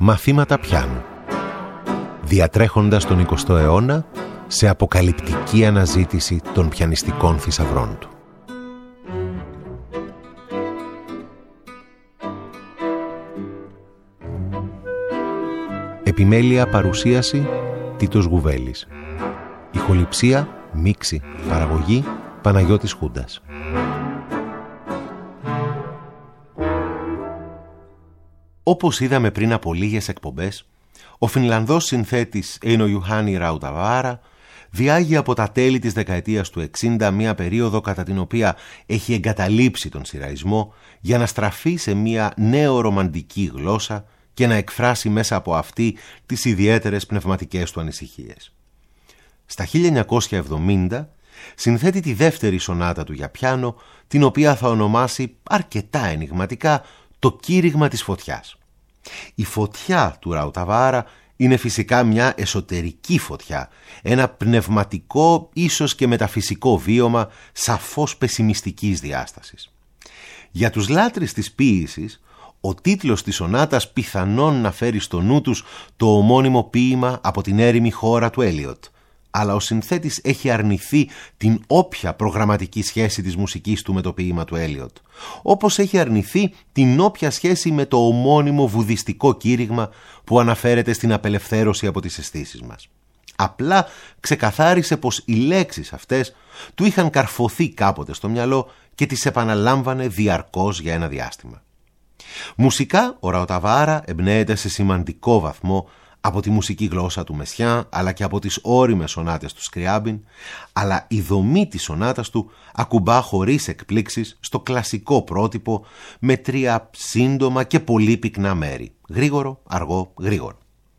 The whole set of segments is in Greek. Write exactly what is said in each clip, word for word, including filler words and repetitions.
Μαθήματα πιάνου. Διατρέχοντας τον εικοστό αιώνα σε αποκαλυπτική αναζήτηση των πιανιστικών θησαυρών του. Επιμέλεια παρουσίαση Τίτος Γουβέλης. Ηχοληψία, μίξη, παραγωγή Παναγιώτης Χούντας. Όπως είδαμε πριν από λίγες εκπομπές, ο Φινλανδός συνθέτης Είνο Γιουχάνι Ραουταβάρα διάγει από τα τέλη της δεκαετίας του εξήντα μία περίοδο κατά την οποία έχει εγκαταλείψει τον σιραϊσμό για να στραφεί σε μία νέο-ρομαντική γλώσσα και να εκφράσει μέσα από αυτή τις ιδιαίτερες πνευματικές του ανησυχίες. Στα χίλια εννιακόσια εβδομήντα συνθέτει τη δεύτερη σονάτα του για πιάνο, την οποία θα ονομάσει αρκετά ενιγματικά το κήρυγμα της φωτιάς. Η φωτιά του Ραουταβάρα είναι φυσικά μια εσωτερική φωτιά, ένα πνευματικό, ίσως και μεταφυσικό βίωμα σαφώς πεσημιστικής διάστασης. Για τους λάτρεις της ποίησης, ο τίτλος της σονάτας πιθανόν να φέρει στο νου τους το ομώνυμο ποίημα από την έρημη χώρα του Έλιοτ, αλλά ο συνθέτης έχει αρνηθεί την όποια προγραμματική σχέση της μουσικής του με το ποίημα του Έλιοτ, όπως έχει αρνηθεί την όποια σχέση με το ομώνυμο βουδιστικό κήρυγμα που αναφέρεται στην απελευθέρωση από τις αισθήσεις μας. Απλά ξεκαθάρισε πως οι λέξεις αυτές του είχαν καρφωθεί κάποτε στο μυαλό και τις επαναλάμβανε διαρκώς για ένα διάστημα. Μουσικά, ο Ραουταβάρα εμπνέεται σε σημαντικό βαθμό από τη μουσική γλώσσα του Μεσιάν, αλλά και από τις ώριμες σονάτες του Σκριάμπιν, αλλά η δομή της σονάτας του ακουμπά χωρίς εκπλήξεις στο κλασικό πρότυπο με τρία σύντομα και πολύ πυκνά μέρη, γρήγορο, αργό, γρήγορο.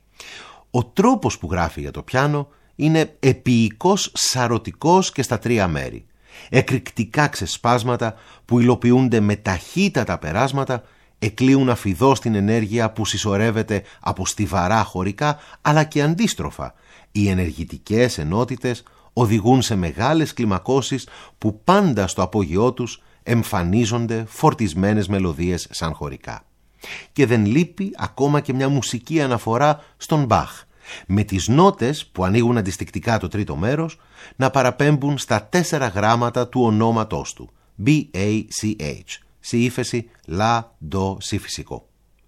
Ο τρόπος που γράφει για το πιάνο είναι επίοικος, σαρωτικός και στα τρία μέρη. Εκρηκτικά ξεσπάσματα που υλοποιούνται με ταχύτατα περάσματα εκλείουν αφιδώς την ενέργεια που συσσωρεύεται από στιβαρά χωρικά, αλλά και αντίστροφα. Οι ενεργητικές ενότητες οδηγούν σε μεγάλες κλιμακώσεις που πάντα στο απόγειό τους εμφανίζονται φορτισμένες μελωδίες σαν χωρικά. Και δεν λείπει ακόμα και μια μουσική αναφορά στον Μπαχ, με τις νότες που ανοίγουν αντιστικτικά το τρίτο μέρος να παραπέμπουν στα τέσσερα γράμματα του ονόματός του, μπι έι σι έιτς, σε ύφεση λα, ντο, σι φυσικό.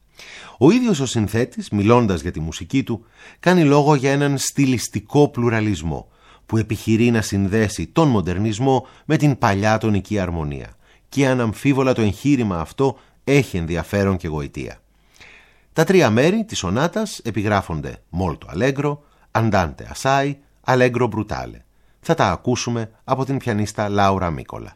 Ο ίδιος ο συνθέτης, μιλώντας για τη μουσική του, κάνει λόγο για έναν στιλιστικό πλουραλισμό που επιχειρεί να συνδέσει τον μοντερνισμό με την παλιά τονική αρμονία, και αναμφίβολα το εγχείρημα αυτό έχει ενδιαφέρον και γοητεία. Τα τρία μέρη της σονάτας επιγράφονται molto allegro, andante assai, allegro brutale. Θα τα ακούσουμε από την πιανίστα Λάουρα Μίκολα.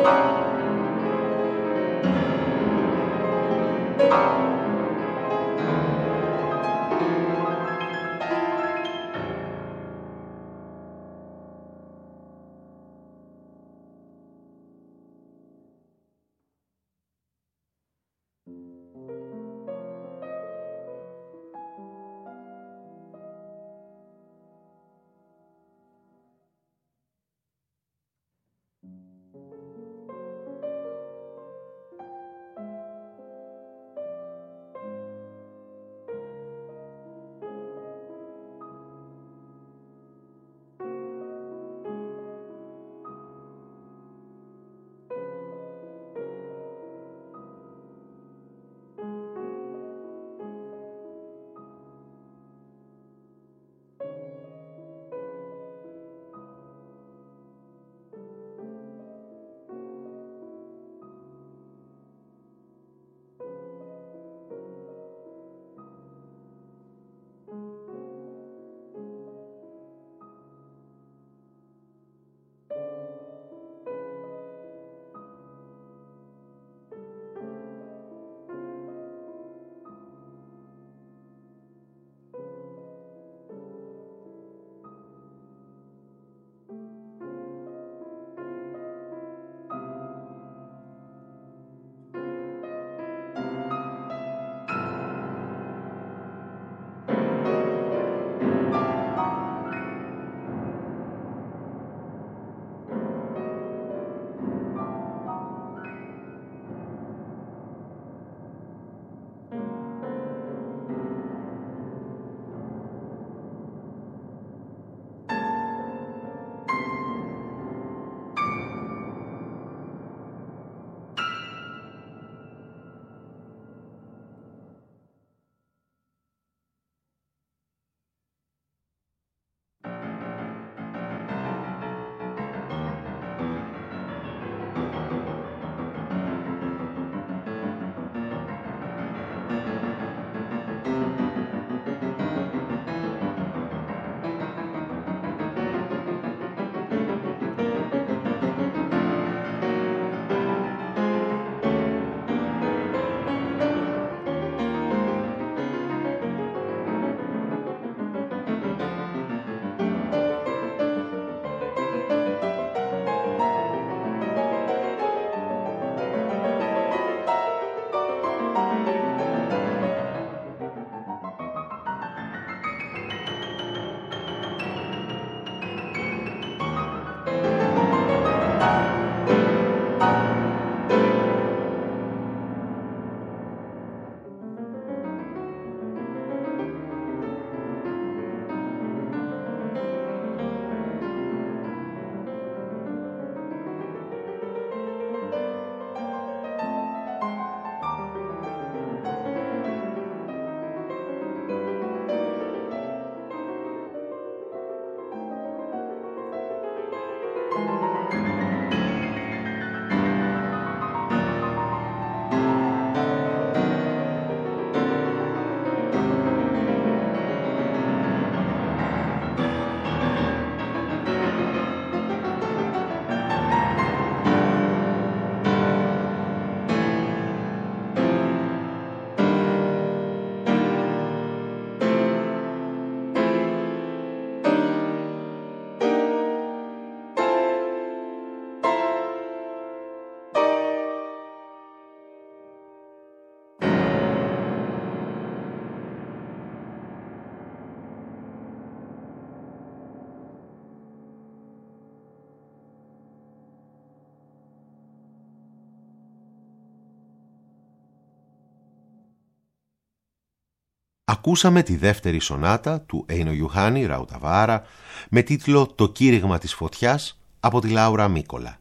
Ακούσαμε τη δεύτερη σονάτα του Έινο Ιουχάνι Ραουταβάρα με τίτλο «Το κήρυγμα της φωτιάς» από τη Λάουρα Μίκολα.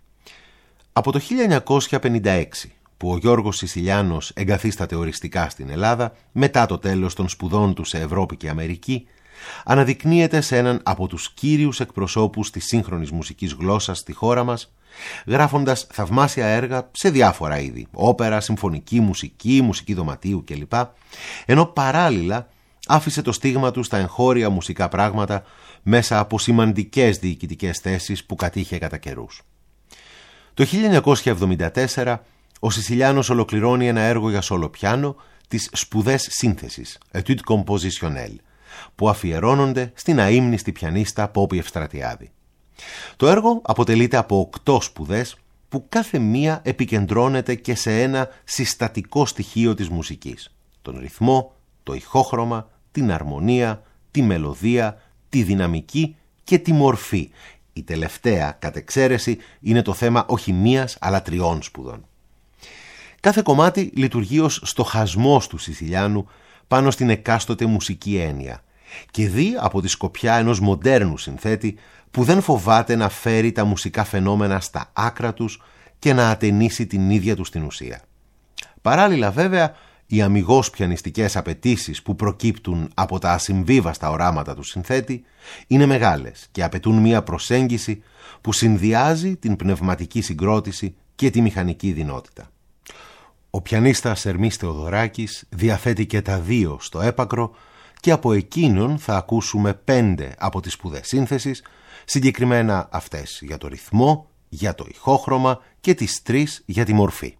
Από το χίλια εννιακόσια πενήντα έξι, που ο Γιώργος Σισιλιάνος εγκαθίσταται οριστικά στην Ελλάδα μετά το τέλος των σπουδών του σε Ευρώπη και Αμερική, αναδεικνύεται σε έναν από τους κύριους εκπροσώπους της σύγχρονης μουσικής γλώσσας στη χώρα μας, γράφοντας θαυμάσια έργα σε διάφορα είδη, όπερα, συμφωνική μουσική, μουσική δωματίου κλπ, ενώ παράλληλα άφησε το στίγμα του στα εγχώρια μουσικά πράγματα μέσα από σημαντικές διοικητικές θέσεις που κατήχε κατά καιρούς. Το χίλια εννιακόσια εβδομήντα τέσσερα ο Σισιλιάνος ολοκληρώνει ένα έργο για σόλο πιάνο, τις σπουδές σύνθεσης, Études compositionnelles, που αφιερώνονται στην αείμνηστη πιανίστα Πόπη Ευστρατιάδη. Το έργο αποτελείται από οκτώ σπουδές που κάθε μία επικεντρώνεται και σε ένα συστατικό στοιχείο της μουσικής. Τον ρυθμό, το ηχόχρωμα, την αρμονία, τη μελωδία, τη δυναμική και τη μορφή. Η τελευταία, κατ' εξαίρεση, είναι το θέμα όχι μίας αλλά τριών σπουδών. Κάθε κομμάτι λειτουργεί ως στοχασμός του Σισιλιάνου πάνω στην εκάστοτε μουσική έννοια και δει από τη σκοπιά ενός μοντέρνου συνθέτη που δεν φοβάται να φέρει τα μουσικά φαινόμενα στα άκρα τους και να ατενίσει την ίδια του την ουσία. Παράλληλα βέβαια, οι αμιγώς πιανιστικές απαιτήσεις που προκύπτουν από τα ασυμβίβαστα οράματα του συνθέτη είναι μεγάλες και απαιτούν μια προσέγγιση που συνδυάζει την πνευματική συγκρότηση και τη μηχανική δυνότητα. Ο πιανίστας Ερμής Θεοδωράκης διαθέτει και τα δύο στο έπακρο και από εκείνον θα ακούσουμε πέντε από τις σπουδές σύνθεσης, συγκεκριμένα αυτές για το ρυθμό, για το ηχόχρωμα και τις τρεις για τη μορφή.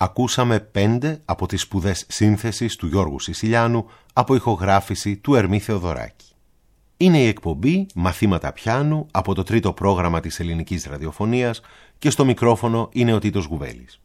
ακούσαμε πέντε από τις σπουδές σύνθεσης του Γιώργου Σισιλιάνου από ηχογράφηση του Ερμή Θεοδωράκη. Είναι η εκπομπή «Μαθήματα πιάνου» από το τρίτο πρόγραμμα της ελληνικής ραδιοφωνίας και στο μικρόφωνο είναι ο Τίτος Γουβέλης.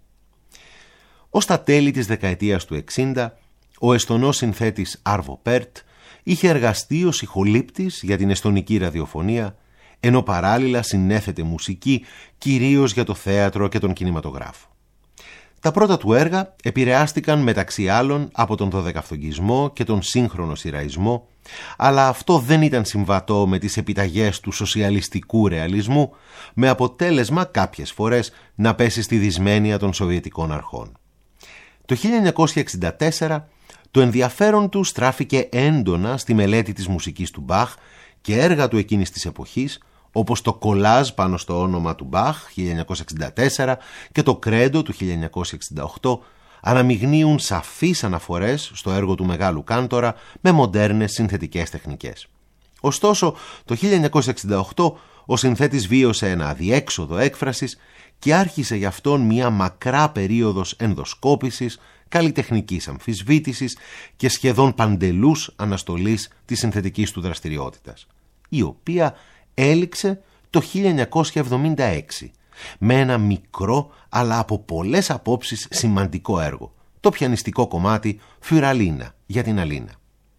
Ως τα τέλη της δεκαετίας του εξήντα, ο εστονός συνθέτης Άρβο Πέρτ είχε εργαστεί ως ηχολήπτης για την εστονική ραδιοφωνία, ενώ παράλληλα συνέθετε μουσική κυρίως για το θέατρο και τον κινηματογράφο. Τα πρώτα του έργα επηρεάστηκαν μεταξύ άλλων από τον δωδεκαφθογγισμό και τον σύγχρονο σιραϊσμό, αλλά αυτό δεν ήταν συμβατό με τις επιταγές του σοσιαλιστικού ρεαλισμού, με αποτέλεσμα κάποιες φορές να πέσει στη δυσμένεια των σοβιετικών αρχών. Το χίλια εννιακόσια εξήντα τέσσερα το ενδιαφέρον του στράφηκε έντονα στη μελέτη της μουσικής του Μπαχ και έργα του εκείνης της εποχής, όπως το κολάζ πάνω στο όνομα του Μπαχ χίλια εννιακόσια εξήντα τέσσερα και το κρέντο του χίλια εννιακόσια εξήντα οκτώ, αναμειγνύουν σαφείς αναφορές στο έργο του μεγάλου κάντορα με μοντέρνες συνθετικές τεχνικές. Ωστόσο, το χίλια εννιακόσια εξήντα οκτώ ο συνθέτης βίωσε ένα αδιέξοδο έκφρασης και άρχισε γι' αυτόν μια μακρά περίοδος ενδοσκόπησης, καλλιτεχνικής αμφισβήτησης και σχεδόν παντελούς αναστολής της συνθετικής του δραστηριότητας, η οποία έληξε το χίλια εννιακόσια εβδομήντα έξι με ένα μικρό αλλά από πολλές απόψεις σημαντικό έργο, το πιανιστικό κομμάτι «Φιουραλίνα» για την Αλίνα.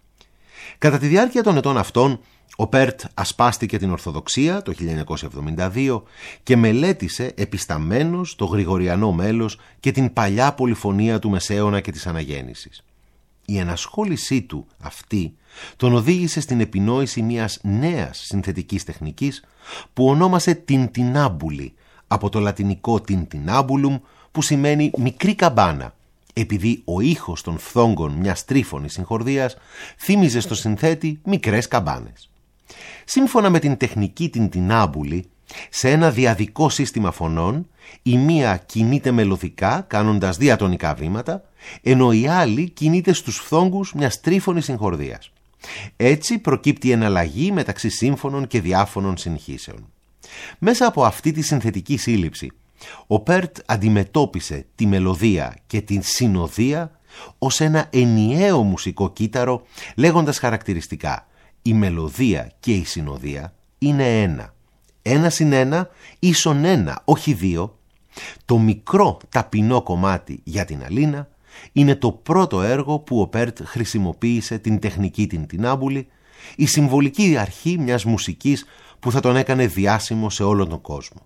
Κατά τη διάρκεια των ετών αυτών, ο Πέρτ ασπάστηκε την Ορθοδοξία το χίλια εννιακόσια εβδομήντα δύο και μελέτησε επισταμένος το γρηγοριανό μέλος και την παλιά πολυφωνία του Μεσαίωνα και της Αναγέννησης. Η ενασχόλησή του αυτή τον οδήγησε στην επινόηση μιας νέας συνθετικής τεχνικής που ονόμασε τιντινάμπουλη, από το λατινικό τιντινάμπουλουμ που σημαίνει μικρή καμπάνα, επειδή ο ήχος των φθόγκων μιας τρίφωνης συγχορδίας θύμιζε στο συνθέτη μικρές καμπάνες. Σύμφωνα με την τεχνική τιντινάμπουλη, σε ένα διαδικό σύστημα φωνών, η μία κινείται μελωδικά κάνοντας διατονικά βήματα, ενώ η άλλη κινείται στους φθόγκους μιας τρίφωνης συγχορδίας. Έτσι προκύπτει εναλλαγή μεταξύ σύμφωνων και διάφωνων συγχύσεων. Μέσα από αυτή τη συνθετική σύλληψη, ο Πέρτ αντιμετώπισε τη μελωδία και την συνοδεία ως ένα ενιαίο μουσικό κύτταρο, λέγοντας χαρακτηριστικά «η μελωδία και η συνοδεία είναι ένα. Ένα συν ένα ίσον ένα, όχι δύο». Το μικρό ταπεινό κομμάτι για την Αλίνα είναι το πρώτο έργο που ο Πέρτ χρησιμοποίησε την τεχνική τιντινάμπουλη, η συμβολική αρχή μιας μουσικής που θα τον έκανε διάσημο σε όλον τον κόσμο.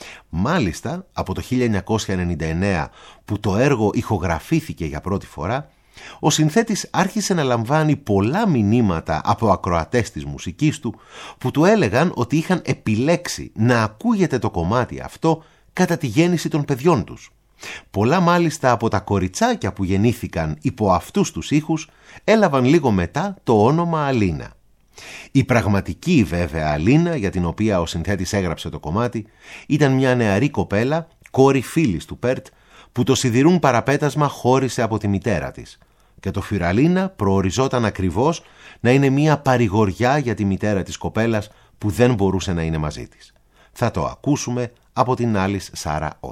Μάλιστα, από το χίλια εννιακόσια ενενήντα εννέα που το έργο ηχογραφήθηκε για πρώτη φορά, ο συνθέτης άρχισε να λαμβάνει πολλά μηνύματα από ακροατές της μουσικής του που του έλεγαν ότι είχαν επιλέξει να ακούγεται το κομμάτι αυτό κατά τη γέννηση των παιδιών τους. Πολλά μάλιστα από τα κοριτσάκια που γεννήθηκαν υπό αυτούς τους ήχους έλαβαν λίγο μετά το όνομα Αλίνα. Η πραγματική βέβαια Αλίνα, για την οποία ο συνθέτης έγραψε το κομμάτι, ήταν μια νεαρή κοπέλα, κόρη φίλης του Πέρτ, που το σιδηρούν παραπέτασμα χώρισε από τη μητέρα της. Και το Φιουραλίνα προοριζόταν ακριβώς να είναι μια παρηγοριά για τη μητέρα της κοπέλας που δεν μπορούσε να είναι μαζί της. Θα το ακούσουμε από την Άλις Σάρα Ότ.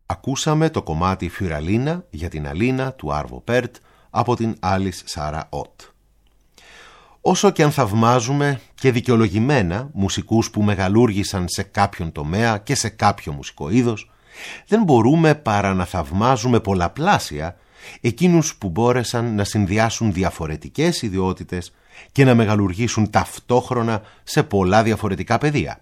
Ακούσαμε το κομμάτι «Φιουραλίνα» για την Αλίνα του Άρβο Πέρτ από την Άλις Σάρα Ότ. Όσο και αν θαυμάζουμε και δικαιολογημένα μουσικούς που μεγαλούργησαν σε κάποιον τομέα και σε κάποιο μουσικό είδος, δεν μπορούμε παρά να θαυμάζουμε πολλαπλάσια εκείνους που μπόρεσαν να συνδυάσουν διαφορετικές ιδιότητες και να μεγαλουργήσουν ταυτόχρονα σε πολλά διαφορετικά πεδία.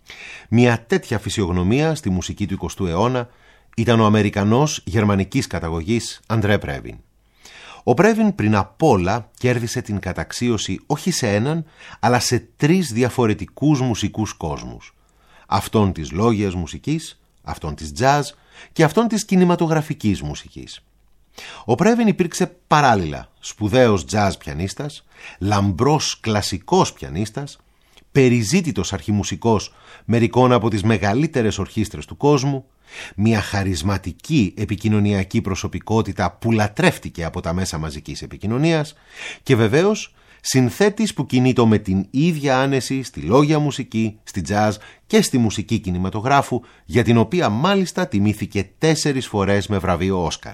Μια τέτοια φυσιογνωμία στη μουσική του εικοστού αιώνα ήταν ο Αμερικανός γερμανικής καταγωγής Αντρέ Πρέβιν. Ο Πρέβιν πριν απ' όλα κέρδισε την καταξίωση όχι σε έναν, αλλά σε τρεις διαφορετικούς μουσικούς κόσμους. Αυτόν της λόγιας μουσικής, αυτόν της jazz και αυτόν της κινηματογραφικής μουσικής. Ο Πρέβιν υπήρξε παράλληλα σπουδαίος jazz πιανίστας, λαμπρός κλασικός πιανίστας, περιζήτητος αρχιμουσικός μερικών από τις μεγαλύτερες ορχήστρες του κόσμου, μια χαρισματική επικοινωνιακή προσωπικότητα που λατρεύτηκε από τα μέσα μαζικής επικοινωνίας και βεβαίως συνθέτης που κινείτο με την ίδια άνεση στη λόγια μουσική, στη jazz και στη μουσική κινηματογράφου, για την οποία μάλιστα τιμήθηκε τέσσερις φορές με βραβείο Όσκαρ.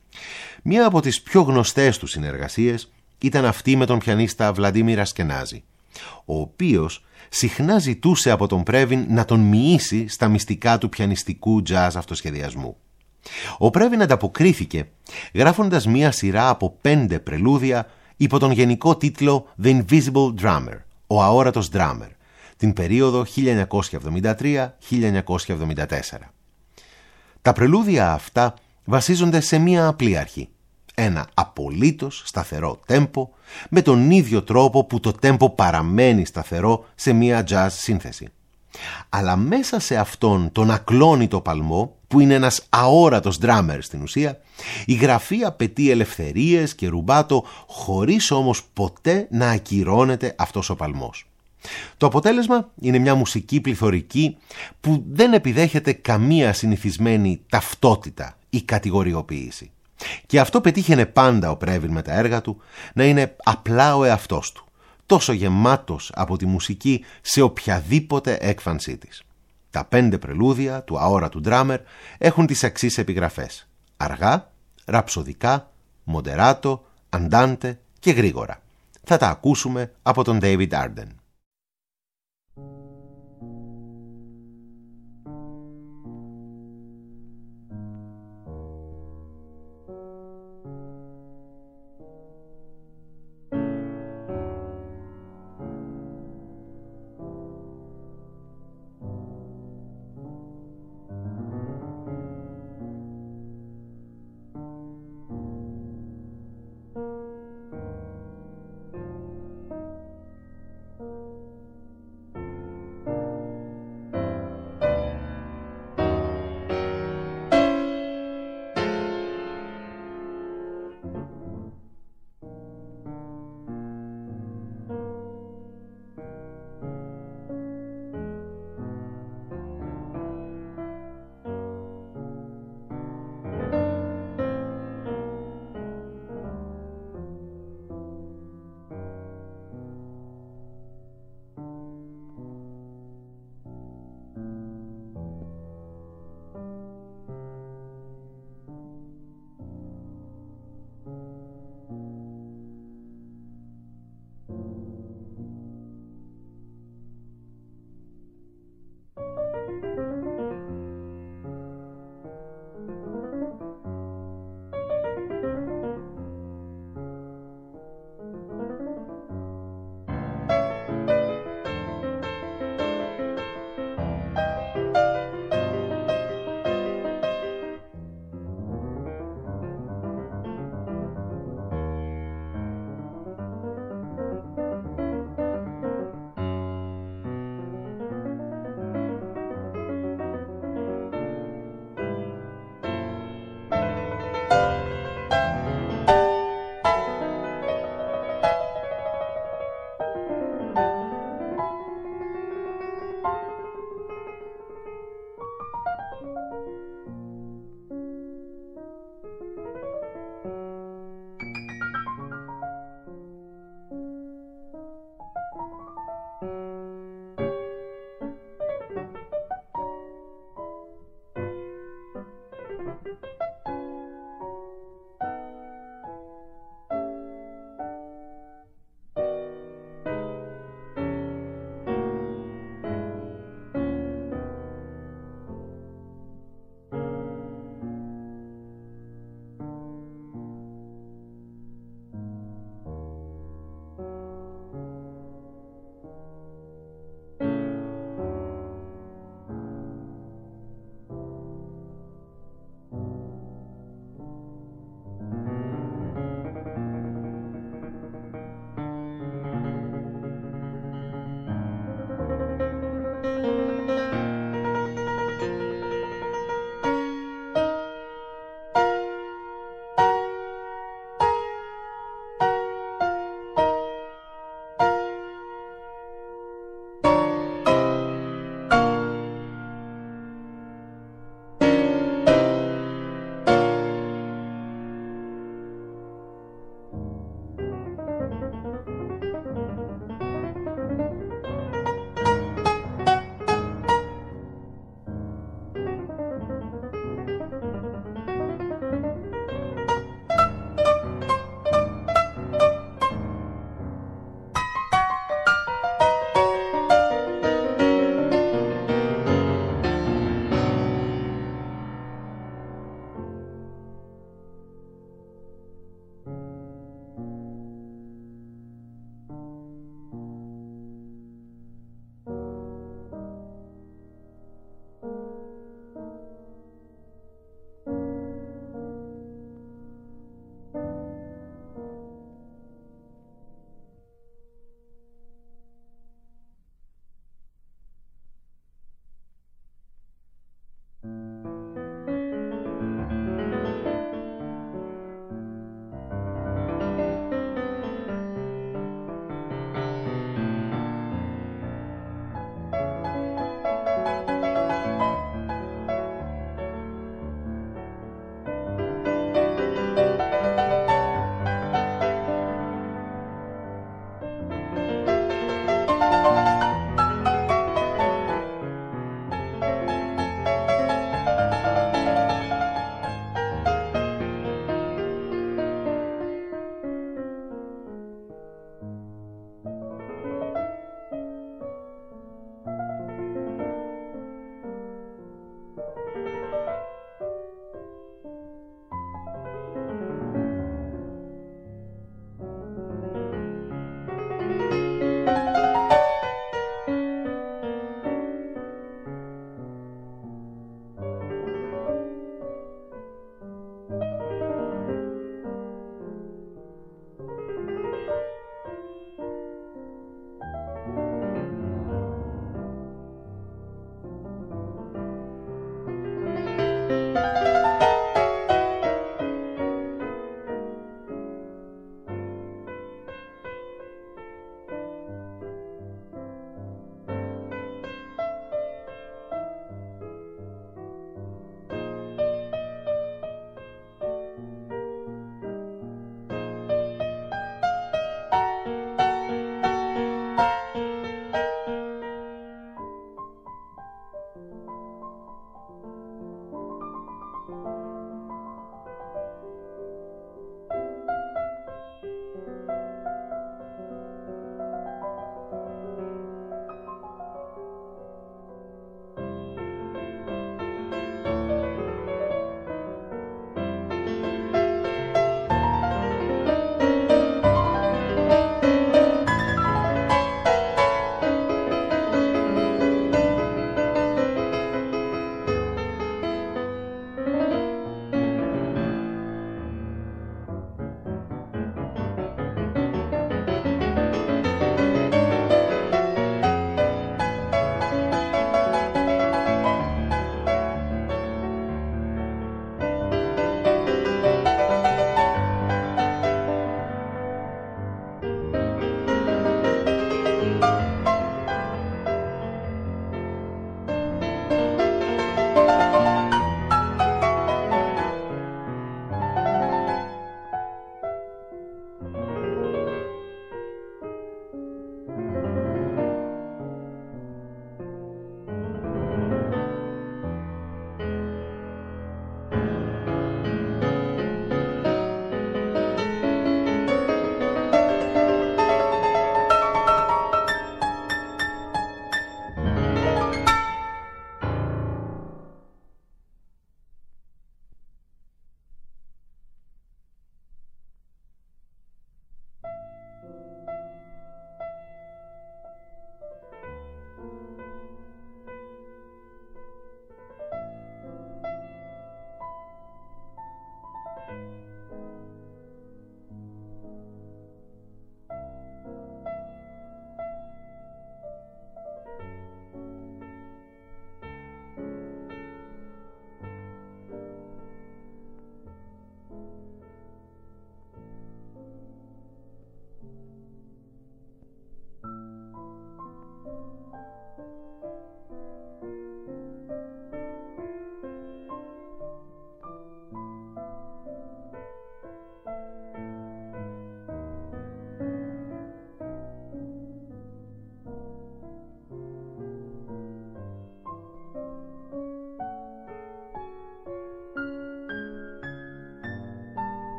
Μία από τις πιο γνωστές του συνεργασίες ήταν αυτή με τον πιανίστα Βλαντίμιρ Ασκενάζη, ο οποίος συχνά ζητούσε από τον Πρέβιν να τον μοιήσει στα μυστικά του πιανιστικού jazz αυτοσχεδιασμού. Ο Πρέβιν ανταποκρίθηκε γράφοντας μία σειρά από πέντε πρελούδια υπό τον γενικό τίτλο The Invisible Drummer, ο αόρατος drummer, την περίοδο χίλια εννιακόσια εβδομήντα τρία με χίλια εννιακόσια εβδομήντα τέσσερα. Τα πρελούδια αυτά βασίζονται σε μία απλή αρχή. Ένα απολύτως σταθερό τέμπο, με τον ίδιο τρόπο που το τέμπο παραμένει σταθερό σε μία jazz σύνθεση. Αλλά μέσα σε αυτόν τον ακλόνητο παλμό, που είναι ένας αόρατος drummer στην ουσία, η γραφή απαιτεί ελευθερίες και ρουμπάτο, χωρίς όμως ποτέ να ακυρώνεται αυτός ο παλμός. Το αποτέλεσμα είναι μια μουσική πληθωρική που δεν επιδέχεται καμία συνηθισμένη ταυτότητα ή κατηγοριοποίηση. Και αυτό πετύχαινε πάντα ο Πρέβιν με τα έργα του, να είναι απλά ο εαυτός του, τόσο γεμάτος από τη μουσική σε οποιαδήποτε έκφανσή της. Τα πέντε πρελούδια του αόρατου ντράμερ έχουν τις εξής επιγραφές: αργά, ραψοδικά, μοντεράτο, αντάντε και γρήγορα. Θα τα ακούσουμε από τον David Arden. Thank you.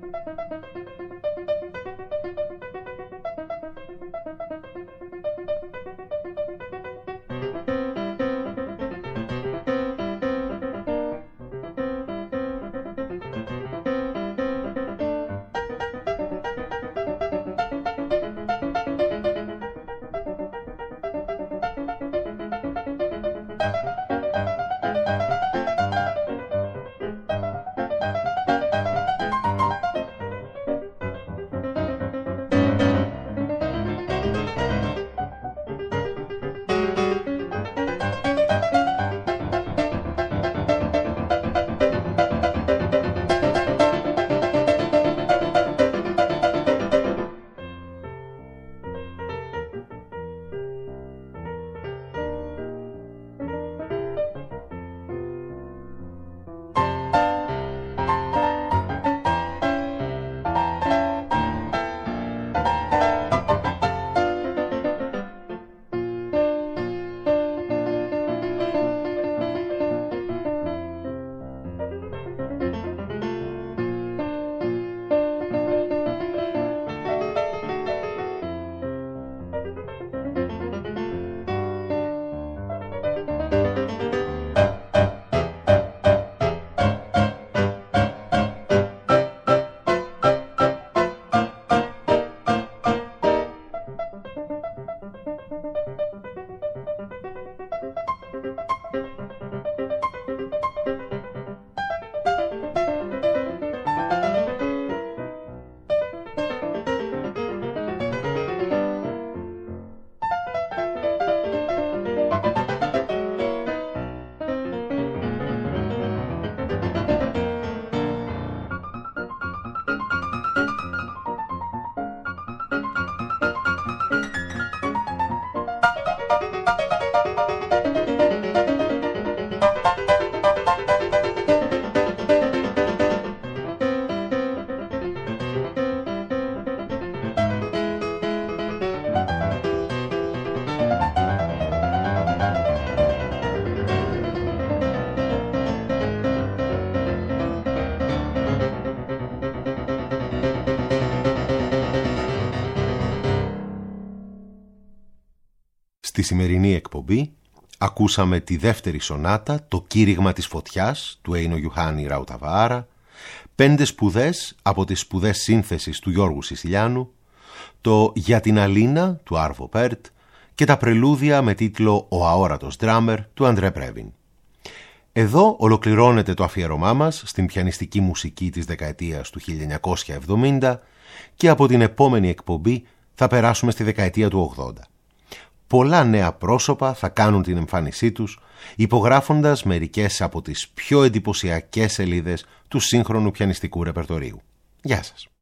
Στη σημερινή εκπομπή ακούσαμε τη δεύτερη σονάτα, το κήρυγμα της φωτιάς του Έινο Ιωάννη Ραουταβάρα, πέντε σπουδές από τις σπουδές σύνθεσης του Γιώργου Σισιλιάνου, το «Για την Αλίνα» του Άρβο Πέρτ και τα πρελούδια με τίτλο «Ο αόρατος ντράμερ» του Αντρέ Πρέβιν. Εδώ ολοκληρώνεται το αφιέρωμά μας στην πιανιστική μουσική της δεκαετίας του χίλια εννιακόσια εβδομήντα και από την επόμενη εκπομπή θα περάσουμε στη δεκαετία του ογδόντα. Πολλά νέα πρόσωπα θα κάνουν την εμφάνισή τους, υπογράφοντας μερικές από τις πιο εντυπωσιακές σελίδες του σύγχρονου πιανιστικού ρεπερτορίου. Γεια σας.